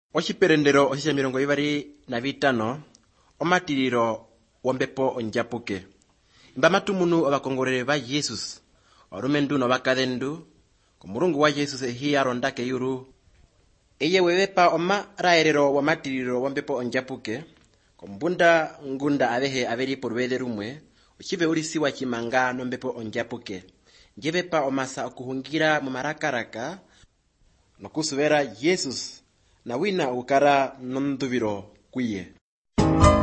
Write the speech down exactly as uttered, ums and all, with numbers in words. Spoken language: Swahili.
Oshiperendero oshisha mirongo ibari na bitano omatililo wombepo onjapuke. Imbamatu munu abakongorere ba Jesus orumendu no bakadendu komurungu wa Jesus ehi aronda ke yuru eye webepa oma raerero wa matililo wombepo onjapuke kombunda ngunda abehe aberi porwede rumwe uchibe ulisi wa chimanga no mbepo onjapuke njebepa omasa okuhungira mu marakaraka nokusubera Jesus na wina ukara nomdubiro kuye.